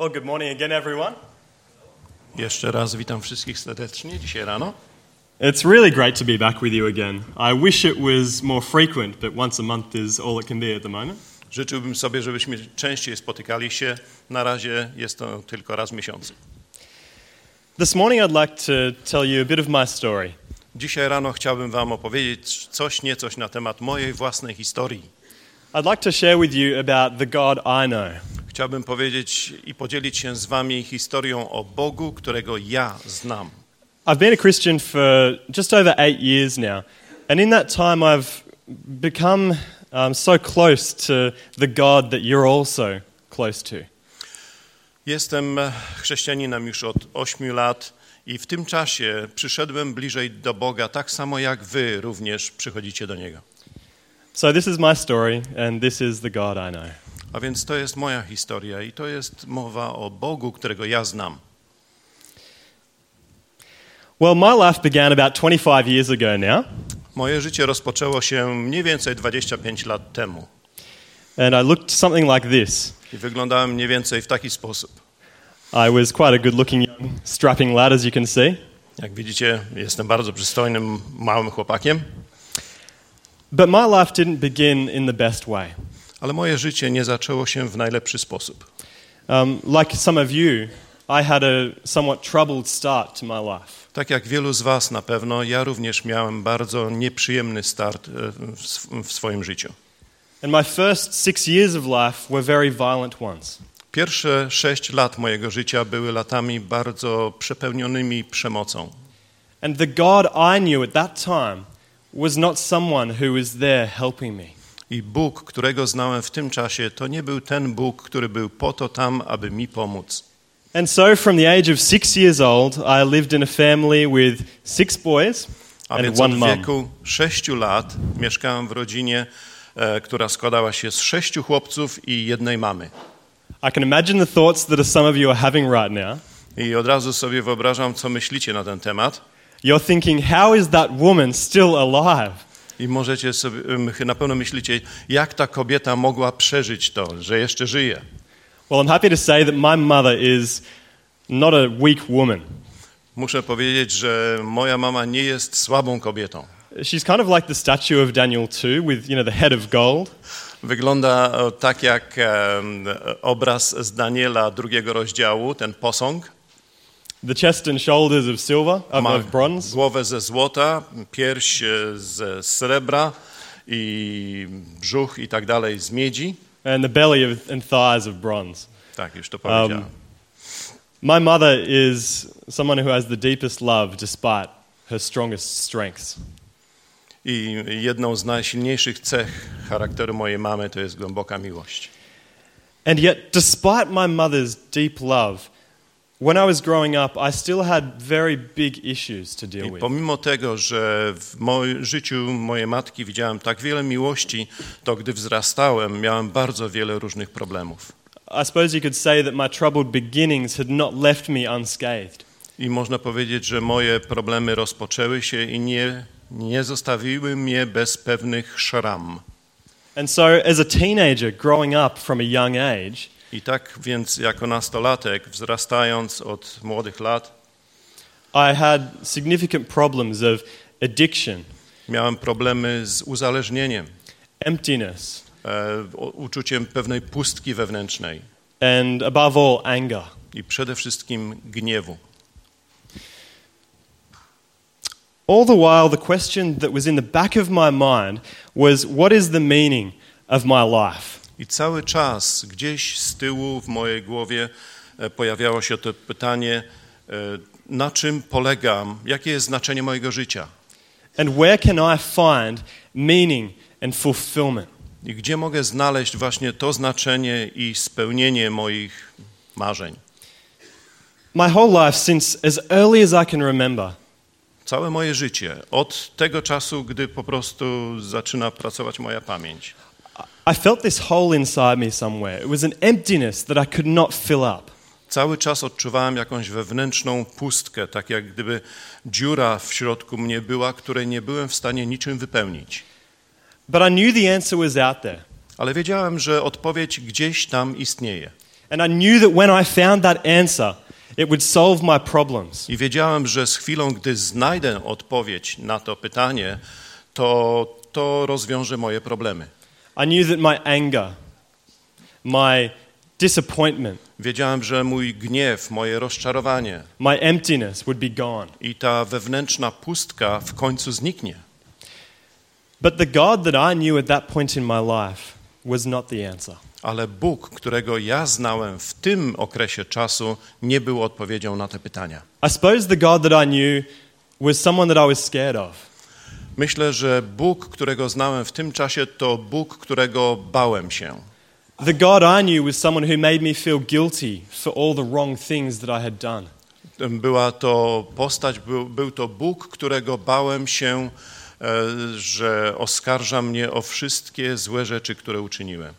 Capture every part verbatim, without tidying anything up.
Well, good morning again, everyone. Jeszcze raz witam wszystkich serdecznie dzisiaj rano. It's really great to be back with you again. I wish it was more frequent, but once a month is all it can be at the moment. Życzyłbym sobie, żebyśmy częściej spotykali się. Na razie jest to tylko raz w miesiącu. This morning I'd like to tell you a bit of my story. Dzisiaj rano chciałbym wam opowiedzieć coś niecoś na temat mojej własnej historii. I'd like to share with you about the God I know. Chciałbym powiedzieć i podzielić się z wami historią o Bogu, którego ja znam. I've been a Christian for just over eight years now, and in that time I've become um, so close to the God that you're also close to. Jestem chrześcijaninem już od ośmiu lat i w tym czasie przyszedłem bliżej do Boga, tak samo jak wy również przychodzicie do Niego. So this is my story, and this is the God I know. A więc to jest moja historia i to jest mowa o Bogu, którego ja znam. Well, my life began about twenty-five years ago now. Moje życie rozpoczęło się mniej więcej dwadzieścia pięć lat temu. And I looked something like this. I wyglądałem mniej więcej w taki sposób. I was quite a good-looking, young, strapping lad, as you can see. Jak widzicie, jestem bardzo przystojnym, małym chłopakiem. But my life didn't begin in the best way. Ale moje życie nie zaczęło się w najlepszy sposób. Um, like some of you, I had a somewhat troubled start to my life. Tak jak wielu z was na pewno, ja również miałem bardzo nieprzyjemny start w swoim życiu. And my first six years of life were very violent ones. Pierwsze sześć lat mojego życia były latami bardzo przepełnionymi przemocą. And the God I knew at that time was not someone who was there helping me. I Bóg, którego znałem w tym czasie, to nie był ten Bóg, który był po to tam, aby mi pomóc. And so from the age of six years old, I lived in a family with six boys A and więc one od mum. wieku sześciu lat mieszkałem w rodzinie, e, która składała się z sześciu chłopców i jednej mamy. I can imagine the thoughts that some of you are having right now. I od razu sobie wyobrażam, co myślicie na ten temat. You're thinking, how is that woman still alive? I możecie sobie, na pewno myślicie, jak ta kobieta mogła przeżyć to, że jeszcze żyje. Well, I'm happy to say that my mother is not a weak woman. Muszę powiedzieć, że moja mama nie jest słabą kobietą. She's kind of like the statue of Daniel two with, you know, the head of gold. Wygląda tak jak um, obraz z Daniela drugiego rozdziału, ten posąg. The chest and shoulders of silver, of, Ma of bronze. głowę ze złota, pierś ze srebra i brzuch i tak dalej z miedzi. And the belly of, and thighs of bronze. Tak, już to powiedziałem. Um, my mother is someone who has the deepest love despite her strongest strengths. I jedną z najsilniejszych cech charakteru mojej mamy to jest głęboka miłość. And yet, despite my mother's deep love, when I was growing up, I still had very big issues to deal I with. pomimo tego, że w moim życiu mojej matki widziałem tak wiele miłości, to gdy wzrastałem, miałem bardzo wiele różnych problemów. I suppose you could say that my troubled beginnings had not left me unscathed. I można powiedzieć, że moje problemy rozpoczęły się i nie, nie zostawiły mnie bez pewnych szram. And so, as a teenager growing up from a young age, I tak więc jako nastolatek, wzrastając od młodych lat, I had significant problems of addiction, miałem problemy z uzależnieniem, emptiness, e, uczuciem pewnej pustki wewnętrznej and above all, anger. i przede wszystkim gniewu. All the while, the question that was in the back of my mind was, what is the meaning of my life? I cały czas gdzieś z tyłu w mojej głowie e, pojawiało się to pytanie, e, na czym polegam, jakie jest znaczenie mojego życia And where can I find meaning and fulfillment? i gdzie mogę znaleźć właśnie to znaczenie i spełnienie moich marzeń. My whole life, since as early as I can remember, Całe moje życie, od tego czasu, gdy po prostu zaczyna pracować moja pamięć, I felt this hole inside me somewhere. It was an emptiness that I could not fill up. cały czas odczuwałem jakąś wewnętrzną pustkę, tak jak gdyby dziura w środku mnie była, której nie byłem w stanie niczym wypełnić. But I knew the answer was out there. Ale wiedziałem, że odpowiedź gdzieś tam istnieje. And I knew that when I found that answer, it would solve my problems. I wiedziałem, że z chwilą, gdy znajdę odpowiedź na to pytanie, to to rozwiąże moje problemy. I knew that my anger, my disappointment, Wiedziałem, że mój gniew, moje rozczarowanie my emptiness would be gone. i ta wewnętrzna pustka w końcu zniknie. But the God that I knew at that point in my life was not the answer. Ale Bóg, którego ja znałem w tym okresie czasu, nie był odpowiedzią na te pytania. I suppose the God that I knew was someone that I was scared of. Myślę, że Bóg, którego znałem w tym czasie, to Bóg, którego bałem się. The God I knew was someone who made me feel guilty for all the wrong things that I had done. Była to postać, był, był to Bóg, którego bałem się, e, że oskarża mnie o wszystkie złe rzeczy, które uczyniłem.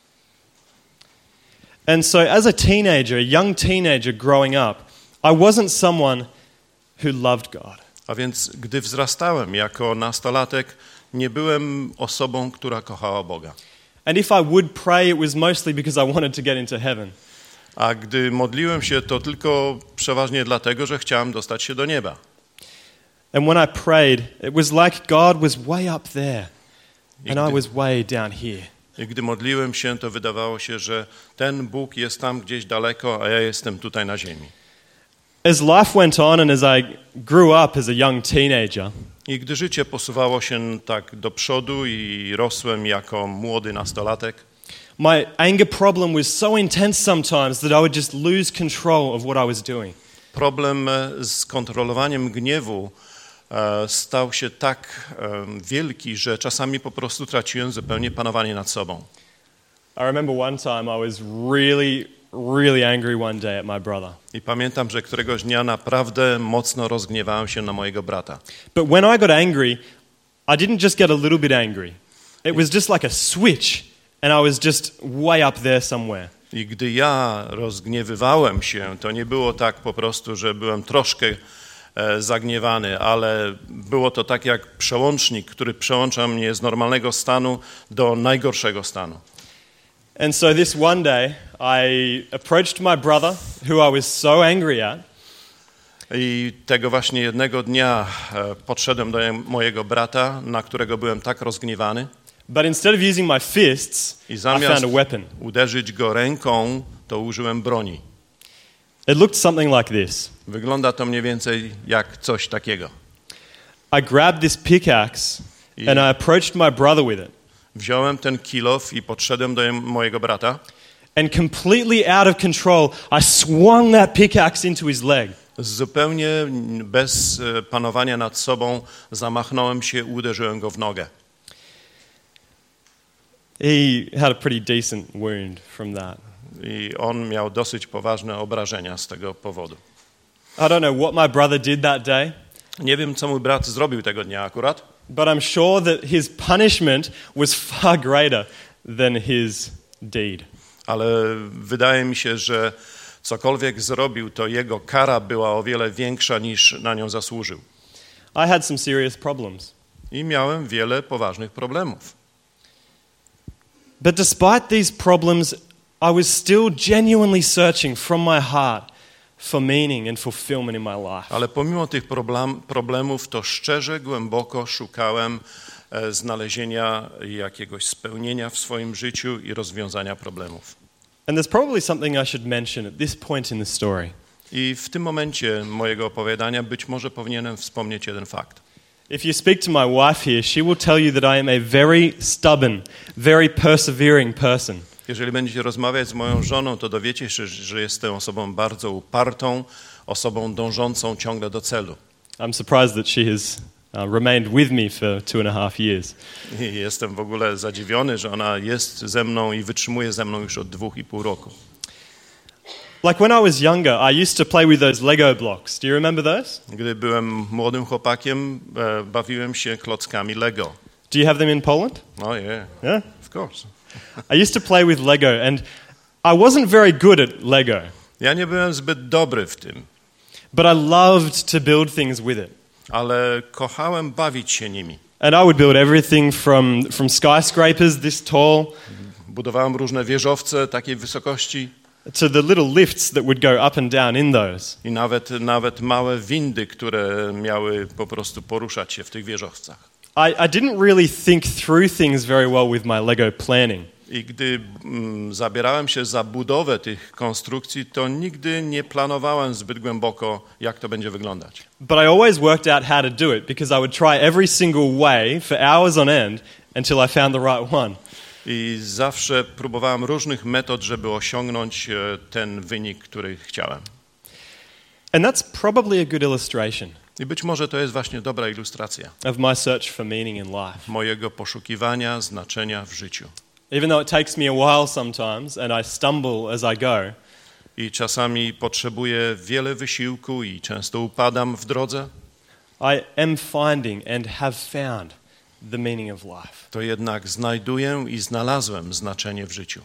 And so as a teenager, a young teenager growing up, I wasn't someone who loved God. A więc gdy wzrastałem jako nastolatek, nie byłem osobą, która kochała Boga. And if I would pray, it was mostly because I wanted to get into heaven. A gdy modliłem się, to tylko przeważnie dlatego, że chciałem dostać się do nieba. And when I prayed, it was like God was way up there I and I gdy, was way down here. I gdy modliłem się, to wydawało się, że ten Bóg jest tam gdzieś daleko, a ja jestem tutaj na ziemi. As life went on and as I grew up as a young teenager, I gdy życie posuwało się tak do przodu i rosłem jako młody nastolatek, my anger problem was so intense sometimes that I would just lose control of what I was doing. problem z kontrolowaniem gniewu e, stał się tak e, wielki, że czasami po prostu traciłem zupełnie panowanie nad sobą. I remember one time I was really, really angry one day at my brother. I pamiętam, że któregoś dnia naprawdę mocno rozgniewałem się na mojego brata. But when I got angry, I didn't just get a little bit angry. It was just like a switch and I was just way up there somewhere. I gdy ja rozgniewywałem się, to nie było tak po prostu, że byłem troszkę e, zagniewany, ale było to tak jak przełącznik, który przełącza mnie z normalnego stanu do najgorszego stanu. And so this one day, I approached my brother, who I was so angry at. I tego właśnie jednego dnia e, podszedłem do mojego brata, na którego byłem tak rozgniewany. But instead of using my fists, I I zamiast found a weapon. uderzyć go ręką, to użyłem broni. It looked something like this. Wygląda to mniej więcej jak coś takiego. I grabbed this pickaxe I- and I approached my brother with it. Wziąłem ten kilof i podszedłem do mojego brata. And completely out of control, I swung that pickaxe into his leg. Zupełnie bez e, panowania nad sobą zamachnąłem się, uderzyłem go w nogę. He had a pretty decent wound from that. I on miał dosyć poważne obrażenia z tego powodu. I don't know what my brother did that day, Nie wiem, co mój brat zrobił tego dnia akurat, but I'm sure that his punishment was far greater than his deed. ale wydaje mi się, że cokolwiek zrobił, to jego kara była o wiele większa niż na nią zasłużył. I had some serious problems. I miałem wiele poważnych problemów. But despite these problems, I was still genuinely searching from my heart for meaning and fulfillment in my life. Ale pomimo tych problem, problemów, to szczerze, głęboko szukałem e, znalezienia jakiegoś spełnienia w swoim życiu i rozwiązania problemów. And there's probably something I should mention at this point in the story. I w tym momencie mojego opowiadania być może powinienem wspomnieć jeden fakt. If you speak to my wife here, she will tell you that I am a very stubborn, very persevering person. Jeżeli będziecie rozmawiać z moją żoną, to dowiecie się, że jestem osobą bardzo upartą, osobą dążącą ciągle do celu. I'm surprised that she has uh, remained with me for two and a half years. I jestem w ogóle zadziwiony, że ona jest ze mną i wytrzymuje ze mną już od dwóch i pół roku. Like when I was younger, I used to play with those Lego blocks. Do you remember those? Gdy byłem młodym chłopakiem, e, bawiłem się klockami Lego. Do you have them in Poland? Oh yeah, Yeah? of course. I used to play with Lego and I wasn't very good at Lego, Ja nie byłem zbyt dobry w tym, but I loved to build things with it. ale kochałem bawić się nimi. And I would build everything from, from skyscrapers this tall Budowałem różne wieżowce takiej wysokości, to the little lifts that would go up and down in those. I nawet, nawet małe windy, które miały po prostu poruszać się w tych wieżowcach. I, I didn't really think through things very well with my Lego planning. I gdy mm, zabierałem się za budowę tych konstrukcji, to nigdy nie planowałem zbyt głęboko, jak to będzie wyglądać. But I always worked out how to do it because I would try every single way for hours on end until I found the right one. I zawsze próbowałem różnych metod, żeby osiągnąć e, ten wynik, który chciałem. And that's probably a good illustration I być może to jest właśnie dobra ilustracja of my search for meaning in life. mojego poszukiwania znaczenia w życiu. Even though it takes me a while sometimes and I stumble as I go, I czasami potrzebuję wiele wysiłku i często upadam w drodze, I am finding and have found the meaning of life. to jednak znajduję i znalazłem znaczenie w życiu.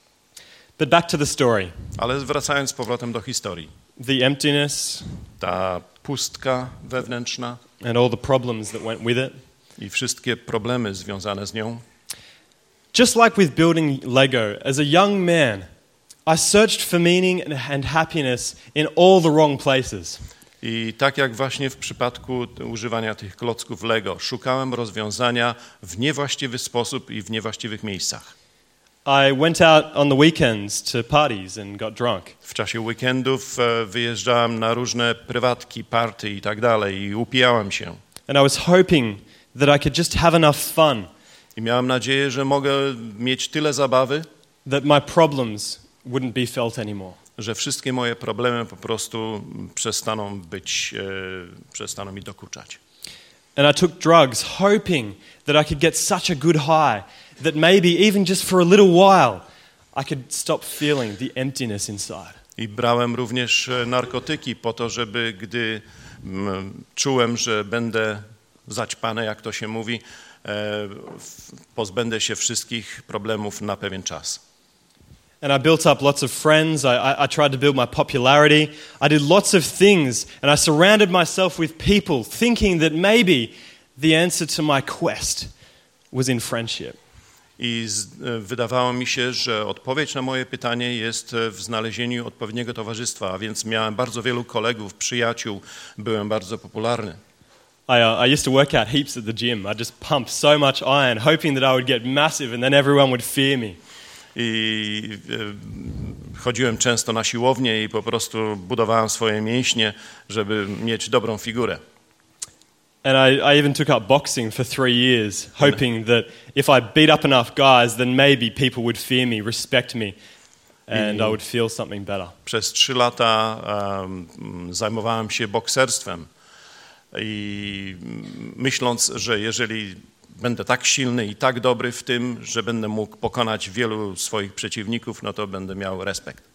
But back to the story. Ale wracając z powrotem do historii. The emptiness Ta pustka wewnętrzna and all the problems that went with it. i wszystkie problemy związane z nią. Just like with building Lego, as a young man, I searched for meaning and happiness in all the wrong places. I tak jak właśnie w przypadku używania tych klocków Lego, szukałem rozwiązania w niewłaściwy sposób i w niewłaściwych miejscach. I went out on the weekends to parties and got drunk. W czasie weekendów e, wyjeżdżałem na różne prywatki, party i tak dalej i upijałem się. And I was hoping that I could just have enough fun, I miałem nadzieję, że mogę mieć tyle zabawy, that my problems wouldn't be felt anymore. że wszystkie moje problemy po prostu przestaną być, e, przestaną mi dokuczać. And I took drugs hoping that I could get such a good high that maybe even just for a little while I could stop feeling the emptiness inside. I brałem również e, narkotyki po to, żeby gdy m, czułem, że będę zaćpany, jak to się mówi, e, pozbędę się wszystkich problemów na pewien czas. And I built up lots of friends. I, I, I tried to build my popularity. I did lots of things, and I surrounded myself with people thinking that maybe the answer to my quest was in friendship. I z, e, wydawało mi się, że odpowiedź na moje pytanie jest w znalezieniu odpowiedniego towarzystwa, a więc miałem bardzo wielu kolegów, przyjaciół, byłem bardzo popularny. I, uh, I used to work out heaps at the gym. I just pumped so much iron, hoping that I would get massive and then everyone would fear me. I e, chodziłem często na siłownię i po prostu budowałem swoje mięśnie, żeby mieć dobrą figurę. And I, I even took up boxing for three years, hoping that if I beat up enough guys, then maybe people would fear me, respect me, and I would feel something better. Przez trzy lata um, zajmowałem się bokserstwem i myśląc, że jeżeli będę tak silny i tak dobry w tym, że będę mógł pokonać wielu swoich przeciwników, no to będę miał respekt.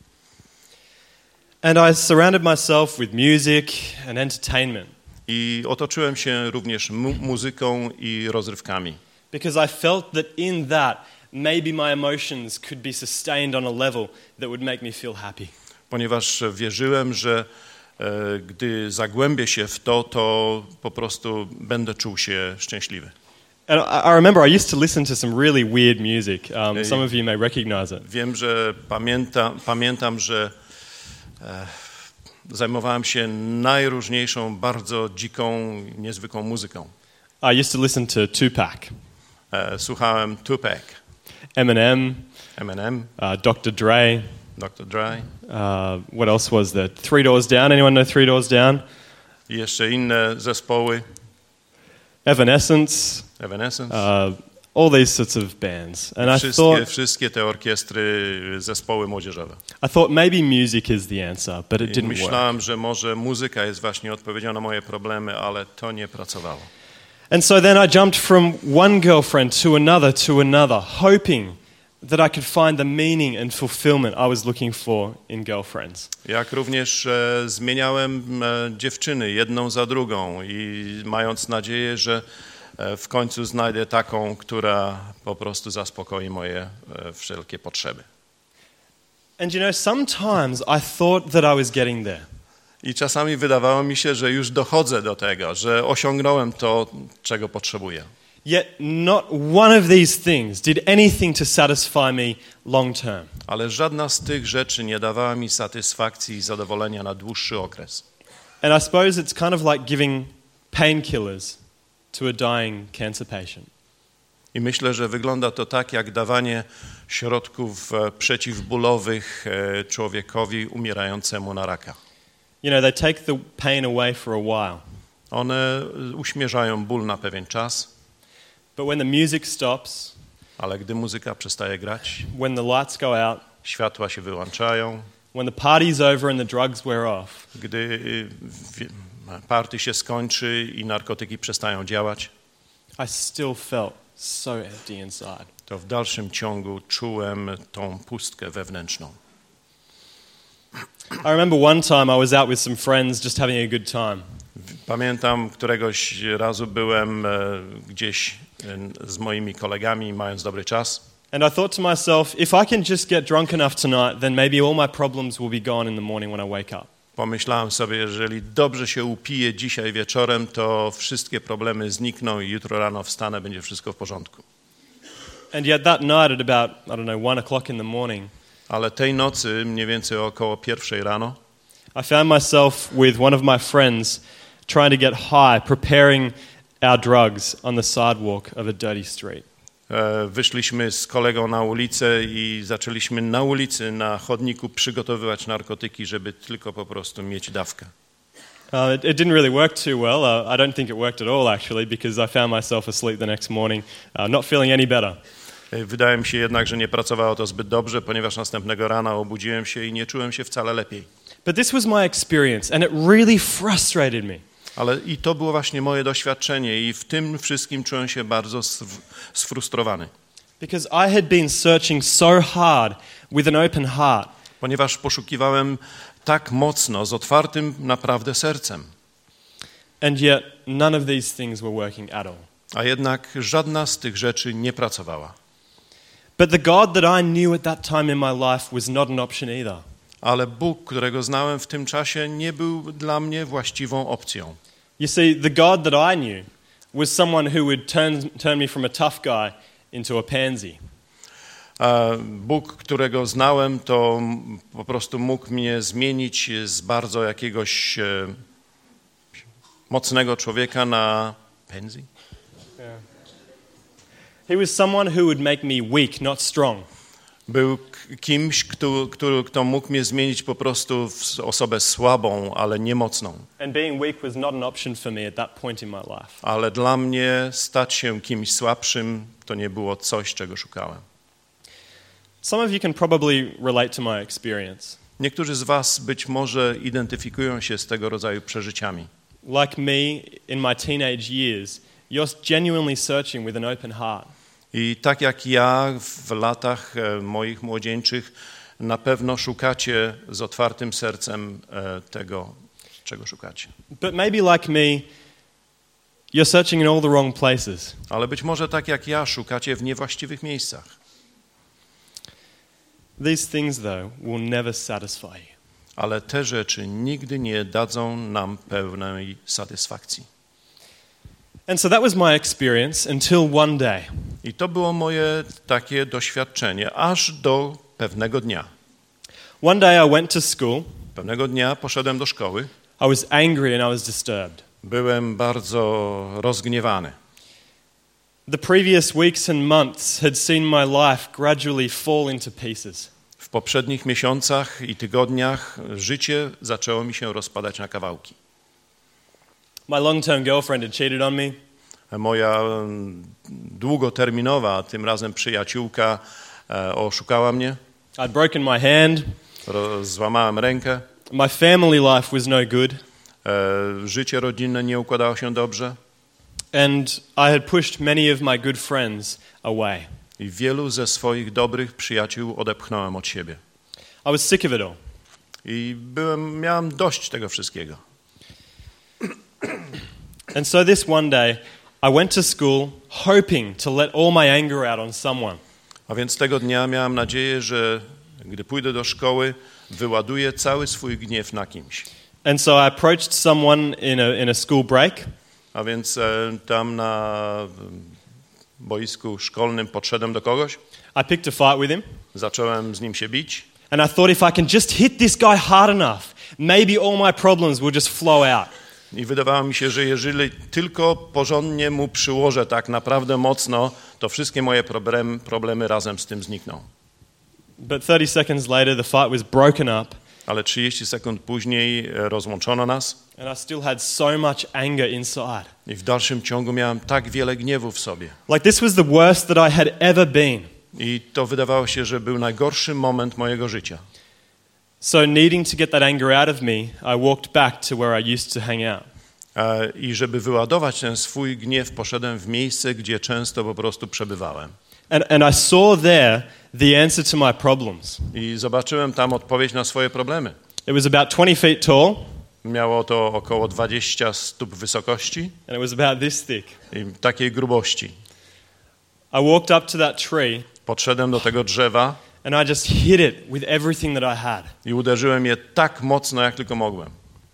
And I surrounded myself with music and entertainment I otoczyłem się również mu- muzyką i rozrywkami, because I felt that in that maybe my emotions could be sustained on a level that would make me feel happy. ponieważ wierzyłem, że e, gdy zagłębię się w to, to po prostu będę czuł się szczęśliwy. And I, I remember I used to listen to some really weird music. Um, some of you may recognize it. Wiem, że pamięta, pamiętam, że e, zajmowałem się najróżniejszą, bardzo dziką, niezwykłą muzyką. I used to listen to Tupac, E, słuchałem Tupac, Eminem, Eminem, uh, doctor Dre. doktor Dre Uh, what else was there? Three Doors Down. Anyone know Three Doors Down? i jeszcze inne zespoły, Evanescence. Evanescence. Uh, all these sorts of bands. And I Wszystkie, thought, wszystkie te orkiestry, zespoły młodzieżowe. I thought maybe music is the answer, but it I didn't work. myślałem, że może muzyka jest właśnie odpowiedzią na moje problemy, ale to nie pracowało. And so then I jumped from one girlfriend to another to another, hoping that I could find the meaning and fulfillment I was looking for in girlfriends. Jak również e, zmieniałem e, dziewczyny jedną za drugą i mając nadzieję, że e, w końcu znajdę taką, która po prostu zaspokoi moje e, wszelkie potrzeby. And you know, sometimes I thought that I was getting there. I czasami wydawało mi się, że już dochodzę do tego, że osiągnąłem to, czego potrzebuję. Yet not one of these things did anything to satisfy me long term. Ale żadna z tych rzeczy nie dawała mi satysfakcji i zadowolenia na dłuższy okres. And I suppose it's kind of like giving painkillers to a dying cancer patient. I myślę, że wygląda to tak, jak dawanie środków e, przeciwbólowych e, człowiekowi umierającemu na raka. You know, they take the pain away for a while. One uśmierzają ból na pewien czas, But when the music stops, ale gdy muzyka przestaje grać, when the lights go out, światła się wyłączają, when the party's over and the drugs wear off, gdy y, wi- party się skończy i narkotyki przestają działać, I still felt so empty inside. to w dalszym ciągu czułem tą pustkę wewnętrzną. I remember one time I was out with some friends just having a good time. Pamiętam, któregoś razu byłem e, gdzieś e, z moimi kolegami, mając dobry czas. And I thought to myself, if I can just get drunk enough tonight, then maybe all my problems will be gone in the morning when I wake up. Pomyślałem sobie, jeżeli dobrze się upiję dzisiaj wieczorem, to wszystkie problemy znikną i jutro rano wstanę, będzie wszystko w porządku. And yet that night at about, I don't know, one o'clock in the morning, Ale tej nocy, mniej więcej około pierwszej rano, I found myself with one of my friends trying to get high, preparing our drugs on the sidewalk of a dirty street. e, wyszliśmy z kolegą na ulicę i zaczęliśmy na ulicy, na chodniku przygotowywać narkotyki, żeby tylko po prostu mieć dawkę. Uh, it, it didn't really work too well. Uh, I don't think it worked at all, actually, because I found myself asleep the next morning, uh, not feeling any better. E, Wydaje mi się jednak, że nie pracowało to zbyt dobrze, ponieważ następnego rana obudziłem się i nie czułem się wcale lepiej. But this was my experience, and it really frustrated me. Ale i to było właśnie moje doświadczenie i w tym wszystkim czułem się bardzo sf- sfrustrowany. Because I had been searching so hard with an open heart, Ponieważ poszukiwałem tak mocno, z otwartym naprawdę sercem. and yet none of these things were working at all. A jednak żadna z tych rzeczy nie pracowała. But the God that I knew at that time in my life was not an option either. Ale Bóg, którego znałem w tym czasie, nie był dla mnie właściwą opcją. You see, the God that I knew was someone who would turn, turn me from a tough guy into a pansy. A Bóg, którego znałem, to m- po prostu mógł mnie zmienić z bardzo jakiegoś e, mocnego człowieka na pensji. He was someone who would make me weak, not strong. Był k- kimś, kto, kto, kto mógł mnie zmienić po prostu w osobę słabą, ale nie mocną. And being weak was not an option for me at that point in my life. Ale dla mnie stać się kimś słabszym to nie było coś, czego szukałem. Some of you can probably relate to my experience. Niektórzy z was być może identyfikują się z tego rodzaju przeżyciami. Like me in my teenage years, you're genuinely searching with an open heart. I tak jak ja w latach e, moich młodzieńczych na pewno szukacie z otwartym sercem e, tego, czego szukacie. But maybe like me, you're searching in all the wrong places. Ale być może tak jak ja szukacie w niewłaściwych miejscach. These things, though, will never satisfy you. Ale te rzeczy nigdy nie dadzą nam pełnej satysfakcji. And so that was my experience until one day. I to było moje takie doświadczenie, aż do pewnego dnia. One day I went to school. Pewnego dnia poszedłem do szkoły. I was angry and I was disturbed. Byłem bardzo rozgniewany. The previous weeks and months had seen my life gradually fall into pieces. W poprzednich miesiącach i tygodniach życie zaczęło mi się rozpadać na kawałki. My long-term girlfriend had cheated on me. Moja mm, długoterminowa, a tym razem przyjaciółka, e, oszukała mnie. I'd broken my hand. Ro- Złamałem rękę. My family life was no good. E, życie rodzinne nie układało się dobrze. And I had pushed many of my good friends away. I wielu ze swoich dobrych przyjaciół odepchnąłem od siebie. I was sick of it all. I byłem, miałem dość tego wszystkiego. And so this one day, I went to school hoping to let all my anger out on someone. A więc tego dnia miałem nadzieję, że gdy pójdę do szkoły, wyładuję cały swój gniew na kimś. And so I approached someone in a, in a school break. A więc e, tam na boisku szkolnym podszedłem do kogoś, I picked a fight with him. zacząłem z nim się bić And I thought if I can just hit this guy hard enough, maybe all my problems will just flow out. i wydawało mi się, że jeżeli tylko porządnie mu przyłożę tak naprawdę mocno, to wszystkie moje problem, problemy razem z tym znikną. But thirty seconds later, the fight was broken up, Ale trzydzieści sekund później e, rozłączono nas and I still had so much anger inside. i w dalszym ciągu miałem tak wiele gniewu w sobie. Like this was the worst that I had ever been. I to wydawało się, że był najgorszy moment mojego życia. So needing to get that anger out of me, I walked back to where I used to hang out. E, I żeby wyładować ten swój gniew, poszedłem w miejsce, gdzie często po prostu przebywałem. And, and I saw there the answer to my problems. I zobaczyłem tam odpowiedź na swoje problemy. It was about twenty feet tall, Miało to około dwadzieścia stóp wysokości and it was about this thick. i takiej grubości. I walked up to that tree, Podszedłem do tego drzewa and I just hit it with everything that I had. i uderzyłem je tak mocno, jak tylko mogłem.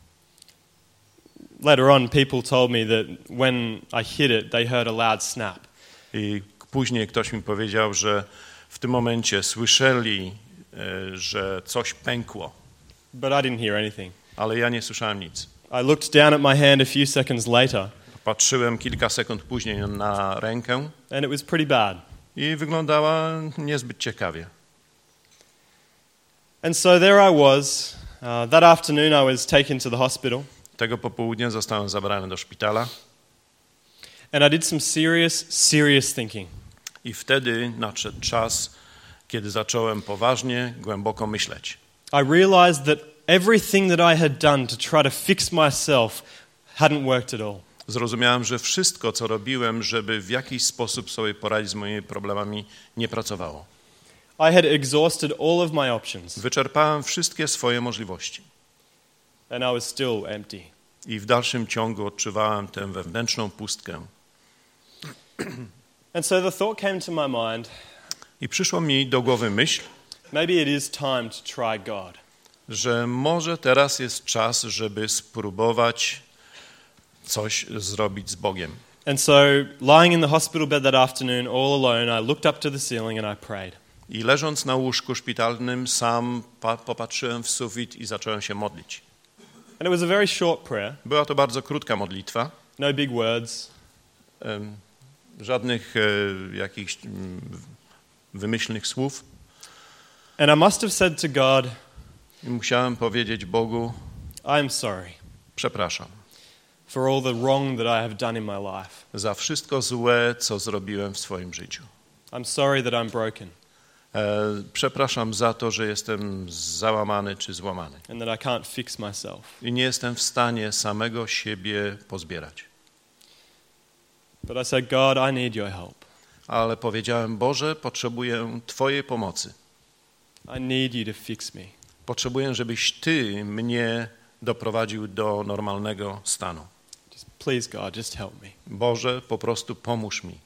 Later on, people told me that when I hit it, they heard a loud snap. I później ktoś mi powiedział, że w tym momencie słyszeli, e, że coś pękło, But I didn't hear anything. ale ja nie słyszałem nic. I looked down at my hand a few seconds later, Patrzyłem kilka sekund później na rękę and it was pretty bad. i wyglądała niezbyt ciekawie. And so there I was. Uh, that afternoon, I was taken to the hospital, Tego popołudnia zostałem zabrany do szpitala and I did some serious, serious thinking. i wtedy nadszedł czas, kiedy zacząłem poważnie, głęboko myśleć. I realized that everything that I had done to try to fix myself hadn't worked at all. Zrozumiałem, że wszystko, co robiłem, żeby w jakiś sposób sobie poradzić z moimi problemami, nie pracowało. I had exhausted all of my options, Wyczerpałem wszystkie swoje możliwości and I was still empty. i w dalszym ciągu odczuwałem tę wewnętrzną pustkę. And so the thought came to my mind, I przyszło mi do głowy myśl, maybe it is time to try God. że może teraz jest czas, żeby spróbować coś zrobić z Bogiem. And so, lying in the hospital bed that afternoon, all alone, I looked up to the ceiling and I prayed. I leżąc na łóżku szpitalnym, sam pa- popatrzyłem w sufit i zacząłem się modlić. And it was a very short prayer, Była to bardzo krótka modlitwa, no big words. em, żadnych e, jakichś mm, wymyślnych słów. And I must have said to God, I musiałem powiedzieć Bogu, I'm sorry przepraszam for all the wrong that I have done in my life. za wszystko złe, co zrobiłem w swoim życiu. I'm sorry that I'm broken E, przepraszam za to, że jestem załamany czy złamany. and that I can't fix myself. I nie jestem w stanie samego siebie pozbierać. But I said, God, I need your help. Ale powiedziałem, Boże, potrzebuję Twojej pomocy. I need you to fix me. Potrzebuję, żebyś Ty mnie doprowadził do normalnego stanu. Just please, God, just help me. Boże, po prostu pomóż mi.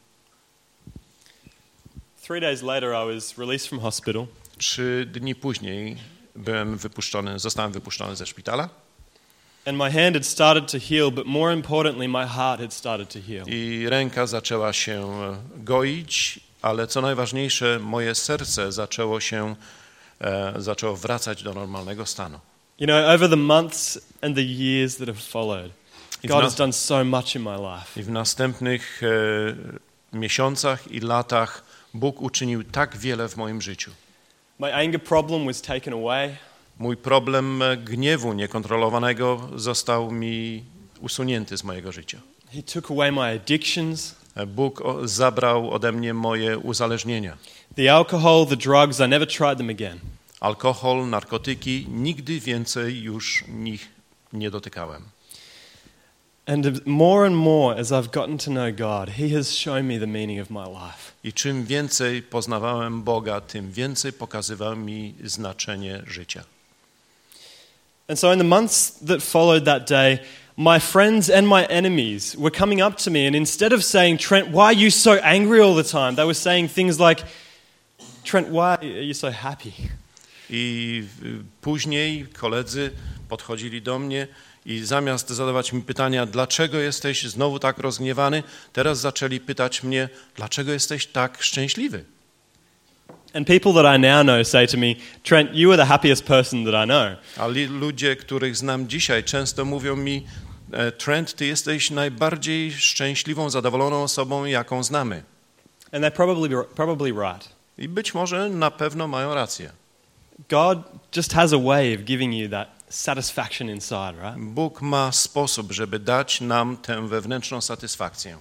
Three days later, I was released from hospital, Trzy dni później byłem wypuszczony, zostałem wypuszczony ze szpitala and my hand had started to heal, but more importantly, my heart had started to heal. i ręka zaczęła się goić, ale co najważniejsze, moje serce zaczęło się e, zaczęło wracać do normalnego stanu. You know, over the months and the years that have followed, I w, God na, has done so much in my life. i w następnych e, miesiącach i latach Bóg uczynił tak wiele w moim życiu. My anger problem was taken away. Mój problem gniewu niekontrolowanego został mi usunięty z mojego życia. He took away my addictions. Bóg o- zabrał ode mnie moje uzależnienia. The alcohol, the drugs, I never tried them again. Alkohol, narkotyki, nigdy więcej już nich nie dotykałem. And more and more as I've gotten to know God, He has shown me the meaning of my life. I czym więcej poznawałem Boga, tym więcej pokazywał mi znaczenie życia. And so in the months that followed that day, my friends and my enemies were coming up to me, and instead of saying, Trent, why are you so angry all the time? They were saying things like, Trent, why are you so happy? I y, później koledzy podchodzili do mnie I zamiast zadawać mi pytania, dlaczego jesteś znowu tak rozgniewany, teraz zaczęli pytać mnie, dlaczego jesteś tak szczęśliwy. And people that I now know say to me, Trent, you are the happiest person that I know. A li- ludzie, których znam dzisiaj, często mówią mi, Trent, ty jesteś najbardziej szczęśliwą, zadowoloną osobą, jaką znamy. And they're probably, probably right. I być może na pewno mają rację. God just has a way of giving you that satisfaction inside, right? Bóg ma sposób, żeby dać nam tę wewnętrzną satysfakcję.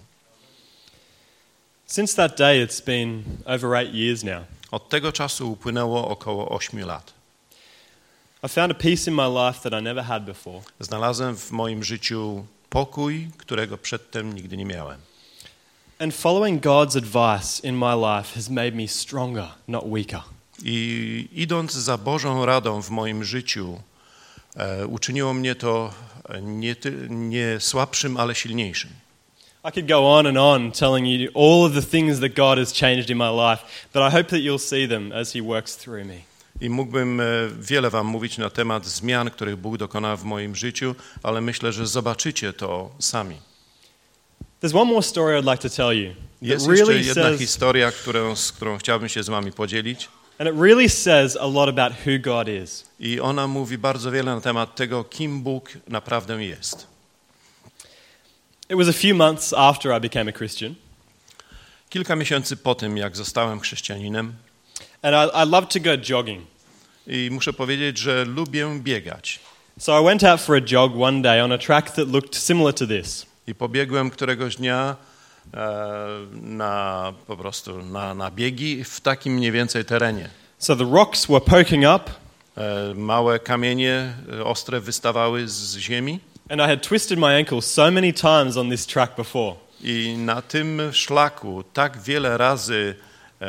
Since that day, it's been over eight years now. Od tego czasu upłynęło około ośmiu lat. I found a peace in my life that I never had before. Znalazłem w moim życiu pokój, którego przedtem nigdy nie miałem. And following God's advice in my life has made me stronger, not weaker. I idąc za Bożą radą w moim życiu, e, uczyniło mnie to nie, ty, nie słabszym, ale silniejszym. I could go on and on telling you all of the things that God has changed in my life, but I hope that you'll see them as He works through me. I mógłbym wiele wam mówić na temat zmian, których Bóg dokonał w moim życiu, ale myślę, że zobaczycie to sami. There's one more story I'd like to tell you. Jest It really jeszcze jedna says, historia, którą, z którą chciałbym się z wami podzielić. and it really says a lot about who God is. I ona mówi bardzo wiele na temat tego, kim Bóg naprawdę jest. It was a few months after I became a Christian, Kilka miesięcy po tym, jak zostałem chrześcijaninem, and I, I love to go jogging. i muszę powiedzieć, że lubię biegać. So I went out for a jog one day on a track that looked similar to this. I pobiegłem któregoś dnia e, na po prostu na, na biegi w takim mniej więcej terenie. So the rocks were poking up, E, małe kamienie e, ostre wystawały z ziemi and I had twisted my ankle so many times on this track before. i na tym szlaku tak wiele razy e,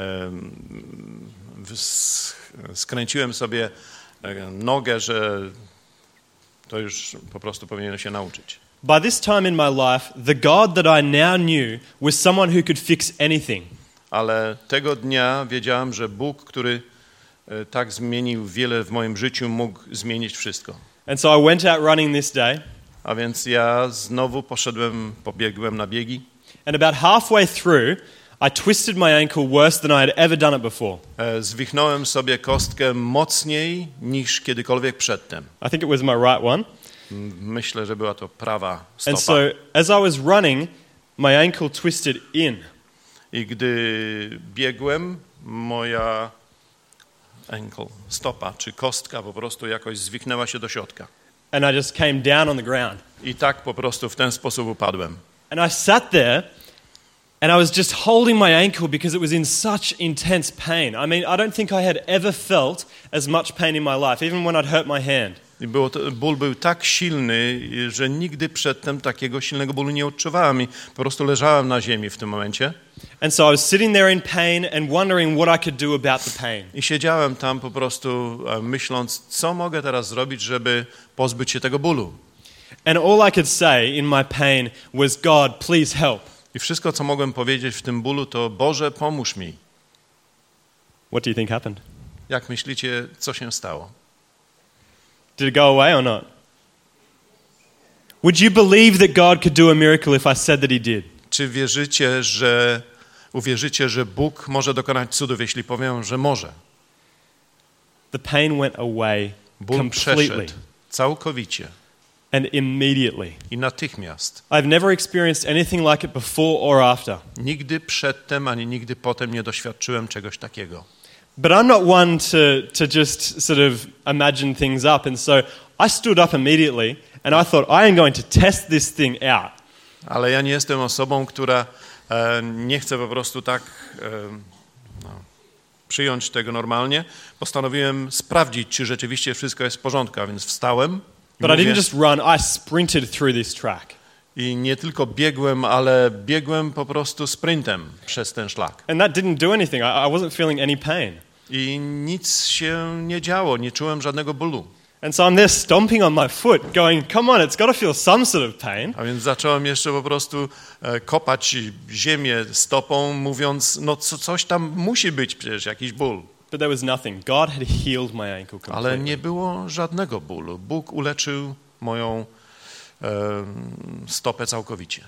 ws- skręciłem sobie e, nogę, że to już po prostu powinienem się nauczyć. By this time in my life, the God that I now knew was someone who could fix anything. Ale tego dnia wiedziałem, że Bóg, który e, tak zmienił wiele w moim życiu, mógł zmienić wszystko. And so I went out running this day, A więc ja znowu poszedłem, pobiegłem na biegi. and about halfway through, I twisted my ankle worse than I had ever done it before. E, Zwichnąłem sobie kostkę mocniej niż kiedykolwiek przedtem. I think it was my right one. M- Myślę, że była to prawa And stopa. so as I was running, my ankle twisted in. I gdy biegłem, moja ankle, stopa czy kostka po prostu jakoś zwichnęła się do środka. And I just came down on the ground. I tak po prostu w ten sposób upadłem. And I sat there, and I was just holding my ankle because it was in such intense pain. I mean, I don't think I had ever felt as much pain in my life, even when I'd hurt my hand. I było to, ból był tak silny, że nigdy przedtem takiego silnego bólu nie odczuwałem i po prostu leżałem na ziemi w tym momencie. And so I was sitting there in pain and wondering what I could do about the pain. I siedziałem tam po prostu e, myśląc, co mogę teraz zrobić, żeby pozbyć się tego bólu. And all I could say in my pain was, God, please help. I wszystko, co mogłem powiedzieć w tym bólu, to Boże, pomóż mi. What do you think happened? Jak myślicie, co się stało? Did it go away or not? Would you believe that God could do a miracle if I said that He did? Czy wierzycie, że uwierzycie, że Bóg może dokonać cudów, jeśli powiem, że może? The pain went away Ból completely przeszedł całkowicie and immediately. i natychmiast. I've never experienced anything like it before or after. Nigdy przedtem, ani nigdy potem nie doświadczyłem czegoś takiego. But I'm not one to, to just sort of imagine things up. And so I stood up immediately and I thought, I am going to test this thing out. Ale ja nie jestem osobą, która e, nie chce po prostu tak e, no, przyjąć tego normalnie. Postanowiłem sprawdzić, czy rzeczywiście wszystko jest w porządku, a więc wstałem. I, But I mówię, didn't just run, I sprinted through this track. I nie tylko biegłem, ale biegłem po prostu sprintem przez ten szlak. And that didn't do anything. I, I wasn't feeling any pain. I nic się nie działo, nie czułem żadnego bólu. And so I'm there stomping on my foot, going, come on, it's got to feel some sort of pain. A więc zacząłem jeszcze po prostu e, kopać ziemię stopą, mówiąc, no co, coś tam musi być przecież, jakiś ból. But there was nothing. God had healed my ankle Ale completely. nie było żadnego bólu. Bóg uleczył moją e, stopę całkowicie.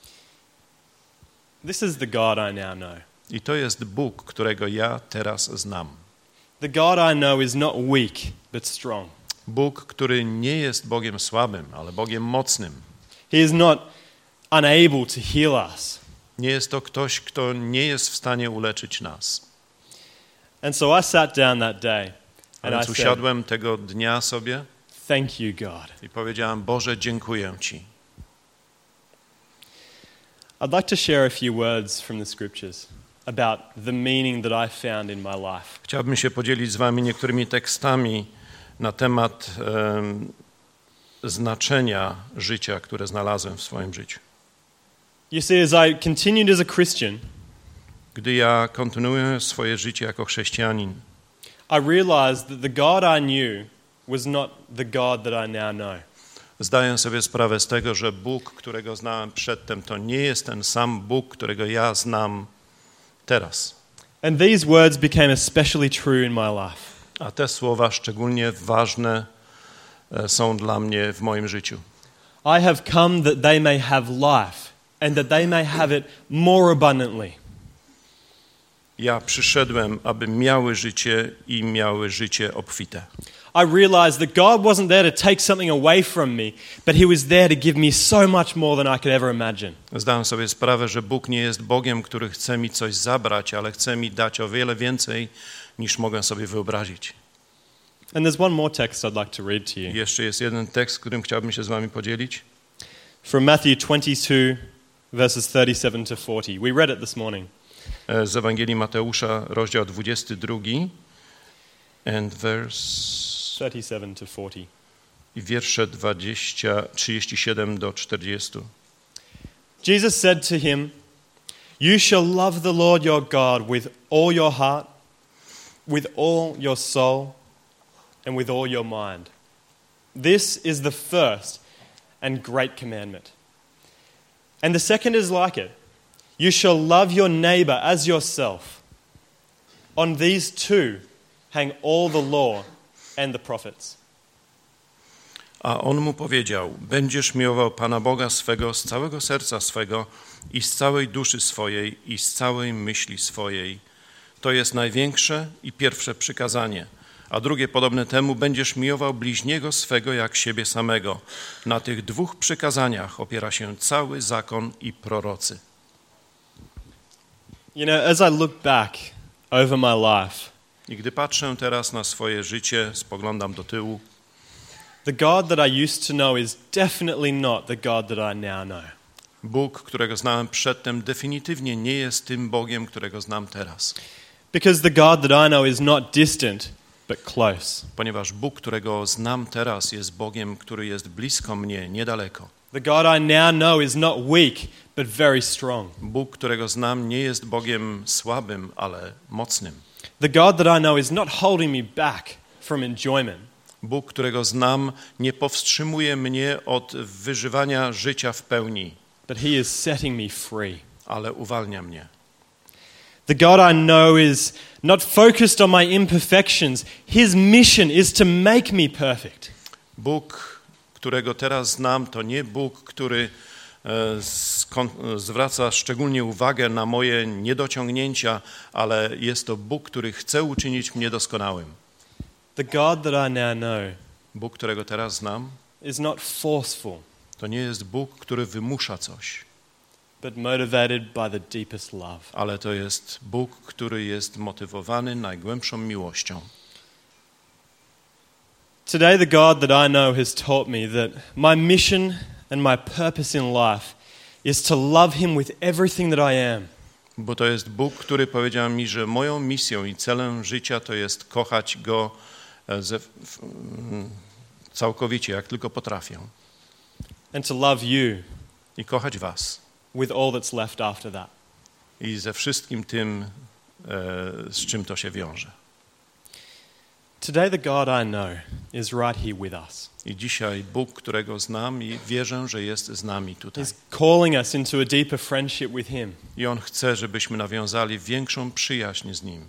This is the God I now know. I to jest Bóg, którego ja teraz znam. The God I know is not weak, but strong. Bóg, który nie jest Bogiem słabym, ale Bogiem mocnym. He is not unable to heal us. Nie jest to ktoś, kto nie jest w stanie uleczyć nas. And so I sat down that day A and więc I said, usiadłem tego dnia sobie thank you, God. i powiedziałem: Boże, dziękuję Ci. I'd like to share a few words from the scriptures about the meaning that I found in my life. Chciałbym się podzielić z wami niektórymi tekstami na temat um, znaczenia życia, które znalazłem w swoim życiu. You see, as I continued as a Christian, Gdy ja kontynuuję swoje życie jako chrześcijanin, I realized that the God I knew was not the God that I now know. zdaję sobie sprawę z tego, że Bóg, którego znałem przedtem, to nie jest ten sam Bóg, którego ja znam teraz. And these words became especially true in my life. A te słowa szczególnie ważne e, są dla mnie w moim życiu. I have come that they may have life and that they may have it more abundantly. Ja przyszedłem, aby miały życie i miały życie obfite. I realized that God wasn't there to take something away from me, but He was there to give me so much more than I could ever imagine. Zdałem sobie sprawę, że Bóg nie jest Bogiem, który chce mi coś zabrać, ale chce mi dać o wiele więcej, niż mogę sobie wyobrazić. And there's one more text I'd like to read to you. Jeszcze jest jeden tekst, którym chciałbym się z wami podzielić. From Matthew twenty-two, verses thirty-seven to forty. We read it this morning. Z Ewangelii Mateusza, rozdział dwudziesty drugi and verse thirty-seven to forty. i wiersze dwadzieścia, trzydzieści siedem do czterdziestu. Jesus said to him, "You shall love the Lord your God with all your heart, with all your soul, and with all your mind. This is the first and great commandment. And the second is like it. You shall love your neighbor as yourself. On these two hang all the law and the prophets." A on mu powiedział: będziesz miłował Pana Boga swego z całego serca swego i z całej duszy swojej i z całej myśli swojej. To jest największe i pierwsze przykazanie. A drugie podobne temu: będziesz miłował bliźniego swego jak siebie samego. Na tych dwóch przykazaniach opiera się cały zakon i prorocy. You know, as I look back over my life, I gdy patrzę teraz na swoje życie, spoglądam do tyłu, the God that I used to know is definitely not the God that I now know. Bóg, którego znałem przedtem, definitywnie nie jest tym Bogiem, którego znam teraz. Because the God that I know is not distant, but close. Ponieważ Bóg, którego znam teraz, jest Bogiem, który jest blisko mnie, niedaleko. The God I now know is not weak, but very strong. Bóg, którego znam, nie jest Bogiem słabym, ale mocnym. The God that I know is not holding me back from enjoyment. Bóg, którego znam, nie powstrzymuje mnie od wyżywania życia w pełni, But He is setting me free. ale uwalnia mnie. The God I know is not focused on my imperfections. His mission is to make me perfect. Bóg, którego teraz znam, to nie Bóg, który e, skon- zwraca szczególnie uwagę na moje niedociągnięcia, ale jest to Bóg, który chce uczynić mnie doskonałym. The God that I now know Bóg, którego teraz znam, is not forceful, to nie jest Bóg, który wymusza coś, but motivated by the deepest love. ale to jest Bóg, który jest motywowany najgłębszą miłością. Today the God that I know has taught me that my mission and my purpose in life is to love Him with everything that I am. Bo to jest Bóg, który powiedział mi, że moją misją i celem życia to jest kochać Go ze, w, całkowicie, jak tylko potrafię. And to love you I kochać was. with all that's left after that. I ze wszystkim tym, e, z czym to się wiąże. Today the God I know is right here with us. I dzisiaj Bóg, którego znam i wierzę, że jest z nami tutaj. He's calling us into a deeper friendship with Him. I On chce, żebyśmy nawiązali większą przyjaźń z Nim.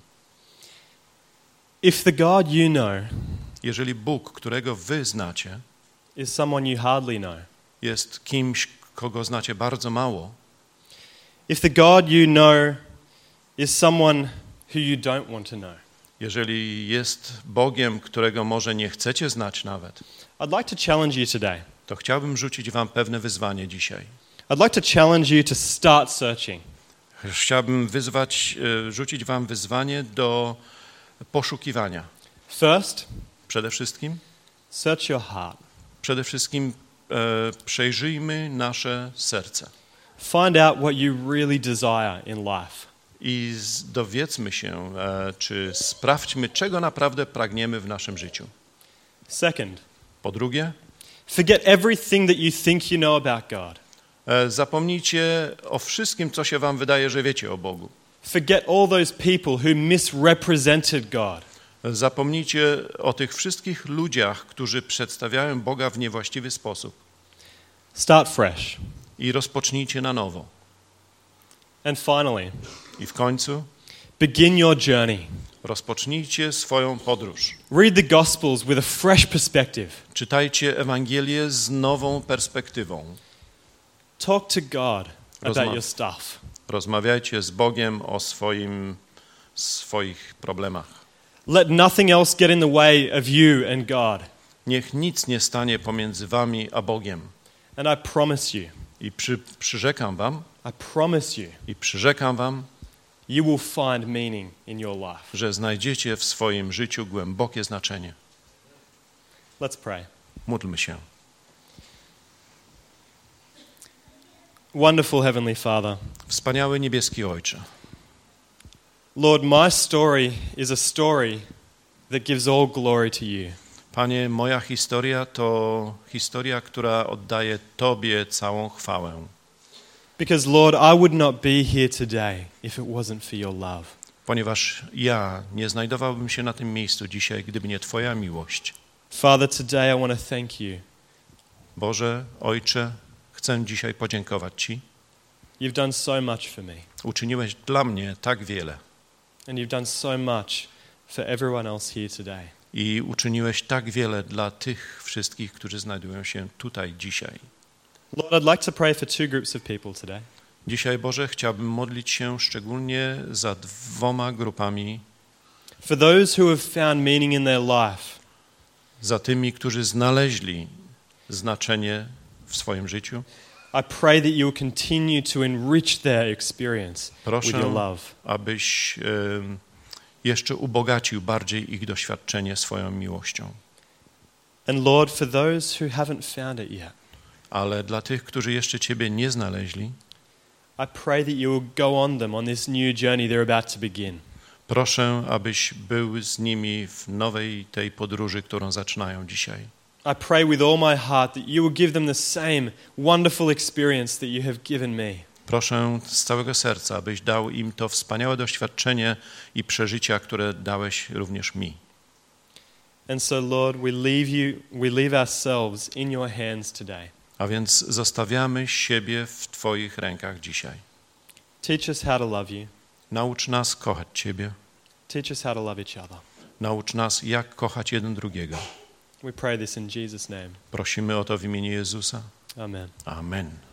If the God you know Jeżeli Bóg, którego wy znacie, is someone you hardly know, jest kimś, kogo znacie bardzo mało, if the God you know is someone who you don't want to know, jeżeli jest Bogiem, którego może nie chcecie znać nawet, I'd like to challenge you today. to chciałbym rzucić wam pewne wyzwanie dzisiaj. I'd like to challenge you to start searching. Chciałbym wyzwać, e, rzucić wam wyzwanie do poszukiwania. First, Przede wszystkim, search your heart. przede wszystkim e, przejrzyjmy nasze serce Find out what you really desire in life. i z- dowiedzmy się, e, czy sprawdźmy, czego naprawdę pragniemy w naszym życiu. Second, Po drugie, forget everything that you think you know about God. e, zapomnijcie o wszystkim, co się wam wydaje, że wiecie o Bogu. Forget all those people who misrepresented God. Zapomnijcie o tych wszystkich ludziach, którzy przedstawiają Boga w niewłaściwy sposób Start fresh. i rozpocznijcie na nowo. And finally, I w końcu begin your journey. rozpocznijcie swoją podróż. Read the Gospels with a fresh perspective. Czytajcie Ewangelię z nową perspektywą. Talk to God about Rozma- your stuff. Rozmawiajcie z Bogiem o swoim, swoich problemach. Let nothing else get in the way of you and God. Niech nic nie stanie pomiędzy wami a Bogiem. And I promise you, I przy, przyrzekam wam, I promise you, i przyrzekam wam, you will find meaning in your life. że znajdziecie w swoim życiu głębokie znaczenie. Let's pray. Módlmy się. Wonderful Heavenly Father, Wspaniały niebieski Ojcze, Lord, my story is a story that gives all glory to you. Panie, moja historia to historia, która oddaje Tobie całą chwałę. Because, Lord, I would not be here today if it wasn't for your love. Ponieważ ja nie znajdowałbym się na tym miejscu dzisiaj, gdyby nie Twoja miłość. Father, today I want to thank you. Boże, Ojcze, chcę dzisiaj podziękować Ci. You've done so much for me, Uczyniłeś dla mnie tak wiele and you've done so much for everyone else here today. i uczyniłeś tak wiele dla tych wszystkich, którzy znajdują się tutaj dzisiaj. Lord, I'd like to pray for two groups of people today. Dzisiaj, Boże, chciałbym modlić się szczególnie za dwoma grupami, For those who have found meaning in their life, za tymi, którzy znaleźli znaczenie w swoim życiu. I pray that you will continue to enrich their experience with your Proszę, love. abyś em, jeszcze ubogacił bardziej ich doświadczenie swoją miłością. And Lord, for those who haven't found it yet, Ale dla tych, którzy jeszcze Ciebie nie znaleźli, I pray that you will go on them on this new journey they're about to begin. proszę, abyś był z nimi w nowej tej podróży, którą zaczynają dzisiaj. I pray with all my heart that you will give them the same wonderful experience that you have given me. Proszę z całego serca, abyś dał im to wspaniałe doświadczenie i przeżycia, które dałeś również mi. And so, Lord, we leave you, we leave ourselves in your hands today. A więc zostawiamy siebie w Twoich rękach dzisiaj. Teach us how to love you. Naucz nas kochać Ciebie. Teach us how to love each other. Naucz nas, jak kochać jeden drugiego. We pray this in Jesus' name. Prosimy o to w imieniu Jezusa. Amen. Amen.